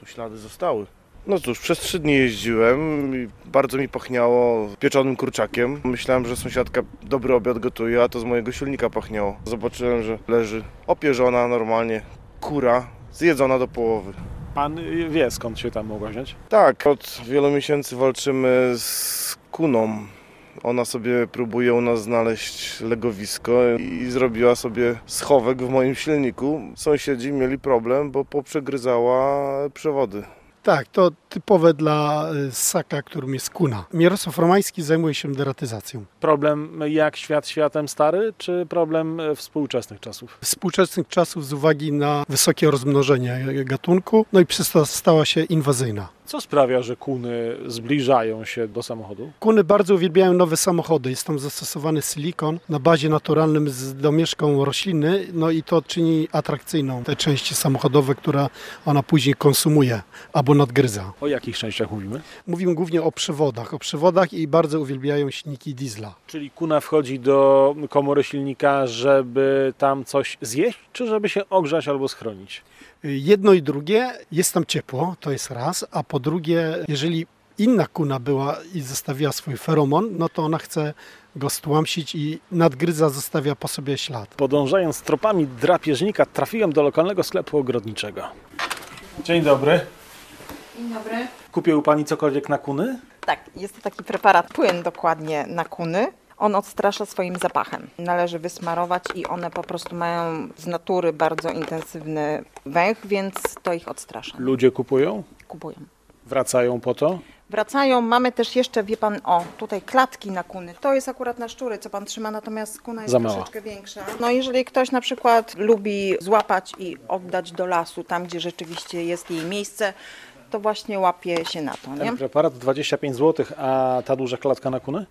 Ślady zostały. No cóż, przez 3 dni jeździłem i bardzo mi pachniało pieczonym kurczakiem. Myślałem, że sąsiadka dobry obiad gotuje, a to z mojego silnika pachniało. Zobaczyłem, że leży opierzona normalnie kura, zjedzona do połowy. Pan wie, skąd się tam mogła wziąć? Tak, od wielu miesięcy walczymy z kuną. Ona sobie próbuje u nas znaleźć legowisko i zrobiła sobie schowek w moim silniku. Sąsiedzi mieli problem, bo poprzegryzała przewody. Tak, to typowe dla ssaka, którym jest kuna. Mirosław Romański zajmuje się deratyzacją. Problem jak świat światem stary, czy problem współczesnych czasów? Współczesnych czasów z uwagi na wysokie rozmnożenie gatunku, no i przez to stała się inwazyjna. Co sprawia, że kuny zbliżają się do samochodu? Kuny bardzo uwielbiają nowe samochody. Jest tam zastosowany silikon na bazie naturalnym z domieszką rośliny, no i to czyni atrakcyjną te części samochodowe, które ona później konsumuje albo nadgryza. O jakich częściach mówimy? Mówimy głównie o przewodach i bardzo uwielbiają silniki diesla. Czyli kuna wchodzi do komory silnika, żeby tam coś zjeść, czy żeby się ogrzać albo schronić? Jedno i drugie, jest tam ciepło, to jest raz, a po drugie, jeżeli inna kuna była i zostawiła swój feromon, no to ona chce go stłamsić i nadgryza, zostawia po sobie ślad. Podążając tropami drapieżnika, trafiłem do lokalnego sklepu ogrodniczego. Dzień dobry. Dzień dobry. Kupił Pani cokolwiek na kuny? Tak, jest to taki preparat, płyn dokładnie na kuny. On odstrasza swoim zapachem. Należy wysmarować i one po prostu mają z natury bardzo intensywny węch, więc to ich odstrasza. Ludzie kupują? Kupują. Wracają po to? Wracają, mamy też jeszcze, wie pan, tutaj klatki na kuny. To jest akurat na szczury, co pan trzyma, natomiast kuna jest Za mała. troszeczkę większa. No jeżeli ktoś na przykład lubi złapać i oddać do lasu, tam gdzie rzeczywiście jest jej miejsce, to właśnie łapie się na to, nie? Ten preparat 25 zł, a ta duża klatka na kuny?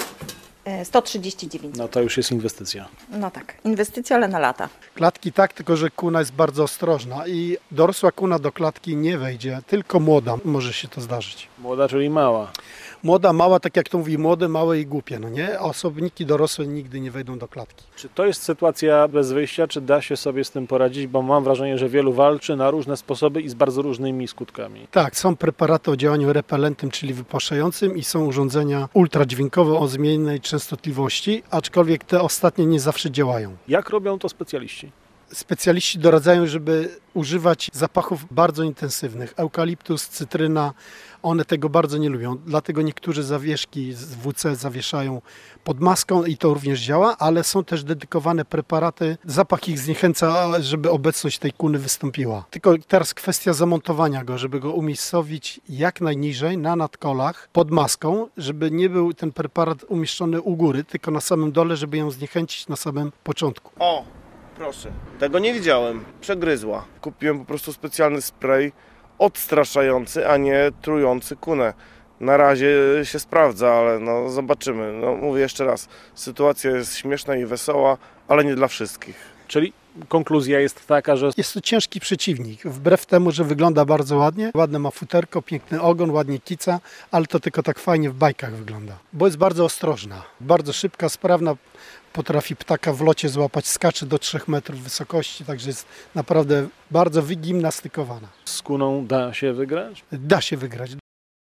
139. No to już jest inwestycja. No tak, inwestycja, ale na lata. Klatki tak, tylko że kuna jest bardzo ostrożna i dorosła kuna do klatki nie wejdzie, tylko młoda może się to zdarzyć. Młoda, czyli mała. Młoda, mała, tak jak to mówi, młode, małe i głupie, no nie? A osobniki dorosłe nigdy nie wejdą do klatki. Czy to jest sytuacja bez wyjścia, czy da się sobie z tym poradzić? Bo mam wrażenie, że wielu walczy na różne sposoby i z bardzo różnymi skutkami. Tak, są preparaty o działaniu repelentnym, czyli wypłaszczającym i są urządzenia ultradźwiękowe o zmiennej częstotliwości, aczkolwiek te ostatnie nie zawsze działają. Jak robią to specjaliści? Specjaliści doradzają, żeby używać zapachów bardzo intensywnych. Eukaliptus, cytryna, one tego bardzo nie lubią. Dlatego niektórzy zawieszki z WC zawieszają pod maską i to również działa, ale są też dedykowane preparaty. Zapach ich zniechęca, żeby obecność tej kuny wystąpiła. Tylko teraz kwestia zamontowania go, żeby go umiejscowić jak najniżej na nadkolach pod maską, żeby nie był ten preparat umieszczony u góry, tylko na samym dole, żeby ją zniechęcić na samym początku. O, proszę, tego nie widziałem. Przegryzła. Kupiłem po prostu specjalny spray odstraszający, a nie trujący kunę. Na razie się sprawdza, ale no zobaczymy. No mówię jeszcze raz, sytuacja jest śmieszna i wesoła, ale nie dla wszystkich. Czyli konkluzja jest taka, że Jest to ciężki przeciwnik, wbrew temu, że wygląda bardzo ładnie. Ładne ma futerko, piękny ogon, ładnie kica, ale to tylko tak fajnie w bajkach wygląda. Bo jest bardzo ostrożna, bardzo szybka, sprawna. Potrafi ptaka w locie złapać, skacze do 3 metrów wysokości, także jest naprawdę bardzo wygimnastykowana. z kuną da się wygrać? Da się wygrać.